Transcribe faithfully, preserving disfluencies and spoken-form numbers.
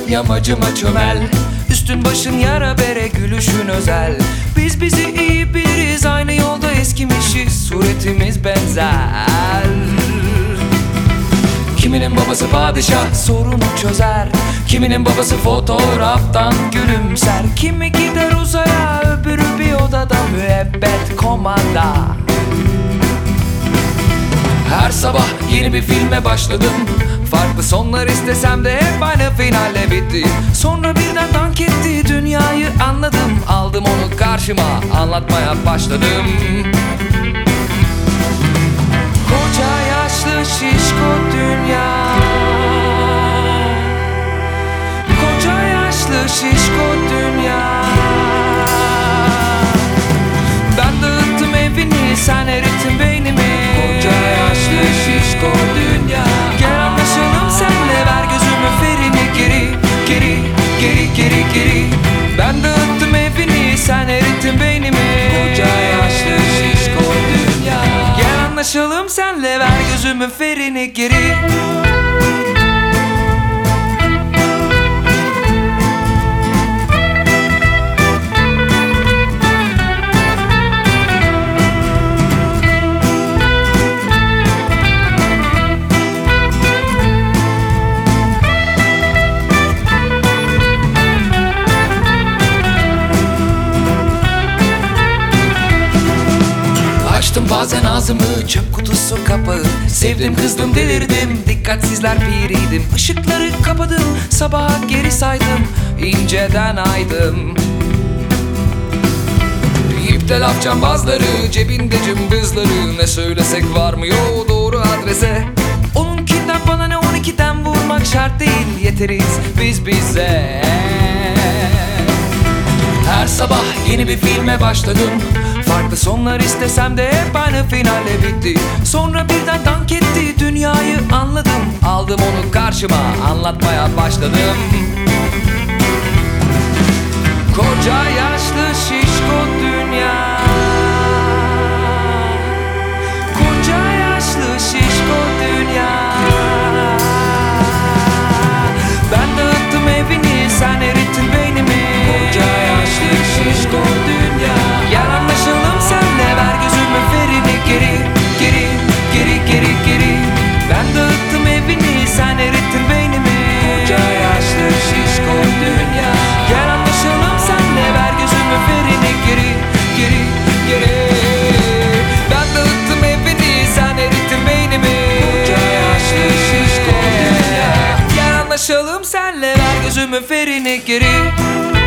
yamacıma çömel. Üstün başın yara bere, gülüşün özel. Biz bizi iyi biliriz, aynı yolda eskimişiz, suretimiz benzer. Kiminin babası padişah, sorunu çözer. Kiminin babası fotoğraftan gülümser. Kimi gider uzaya, öbürü bir odada müebbet komanda. Her sabah yeni bir filme başladım. Farklı sonlar istesem de hep aynı finalle bitti. Sonra birden dank etti, dünyayı anladım. Aldım onu karşıma, anlatmaya başladım. Koca yaşlı şişko dünya, koca yaşlı şişko dünya. Ben dağıttım evini, sen erittin beynimi. Koca yaşlı şişko dünya. Gel anlaşalım senle, ver gözümün ferini geri, geri, geri, geri, geri. Ben dağıttım evini, sen erittin beynimi. Koca yaşlı şişko dünya. Gel anlaşalım senle, ver gözümün ferini geri. Açtım bazen ağzımı, çöp kutusu kapağı. Sevdim kızdım delirdim, dikkatsizler piriydim. Işıkları kapadım, sabaha geri saydım, inceden aydım. İpte laf cambazları, cebinde cımbızları. Ne söylesek varmıyor doğru adrese. Onunkinden bana ne, on ikiden vurmak şart değil, yeteriz biz bize. Her sabah yeni bir filme başladım. Farklı sonlar istesem de hep aynı finalle bitti. Sonra birden dank etti, dünyayı anladım. Aldım onu karşıma, anlatmaya başladım. Koca yaşlı şişko dünya, koca yaşlı şişko dünya. Ben dağıttım evini, sen erittin beynimi. Koca yaşlı şişko dünya. Gel anlaşalım senle, ver gözümün ferini geri, geri, geri, geri, geri. Ben dağıttım evini, sen erittin beynimi. Koca yaşlı şişko dünya. Gel anlaşalım senle, ver gözümün ferini geri, geri, geri. Ben dağıttım evini, sen erittin beynimi. Koca yaşlı şişko dünya. Gel anlaşalım senle, ver gözümün ferini geri.